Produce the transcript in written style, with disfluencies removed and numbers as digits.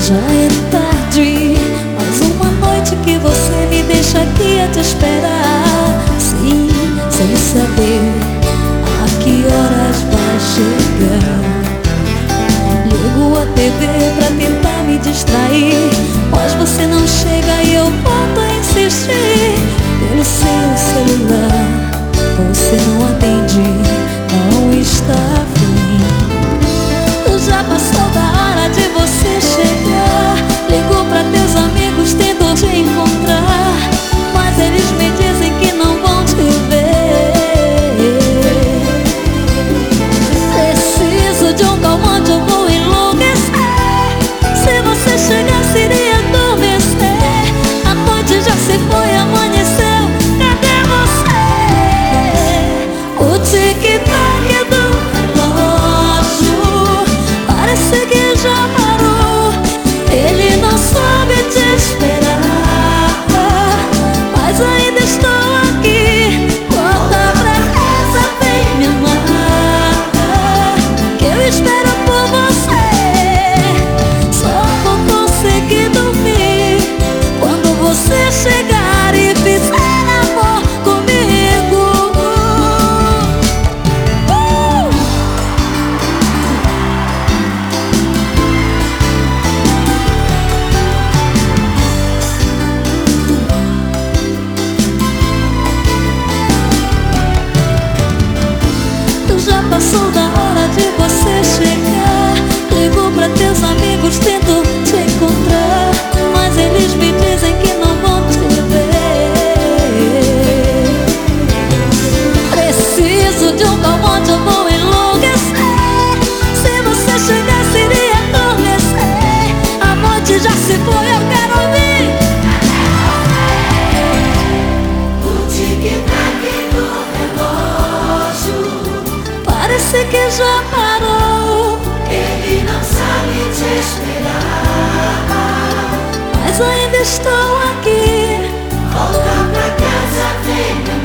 Já é tarde, mais uma noite que você me deixa aqui a te esperar. Sim, sem saber a que horas vai chegar. Ligo a TV pra tentar me distrair, mas você não chega e eu volto a insistir. Pelo seu celular você não atende, não está afim. Já passou da hora de você chegar. Ligo pra teus amigos, tento te encontrar, mas eles me dizem que não vão te ver. Preciso de um calmante, eu vou enlouquecer. Se você chegasse iria adormecer. A noite já se foi, amanheceu, cadê você? O tic-tac do relógio parece que já parou. Ele não soube te esperar, mas ainda estou aqui. Volta pra casa, vem me amar, que eu espero por você. Só vou conseguir dormir quando você chegar e fizer amor comigo. Já passou da hora de você chegar. Ligo pra teus amigos, tento te encontrar, mas eles me dizem que não vão te ver. Preciso de um calmante, eu vou enlouquecer. Se você chegasse iria adormecer. A noite já se foi, eu quero ouvir. O tic-tac do relógio parece que já parou. Ele não sabe te esperar, Mas ainda estou aqui. volta pra casa, vem.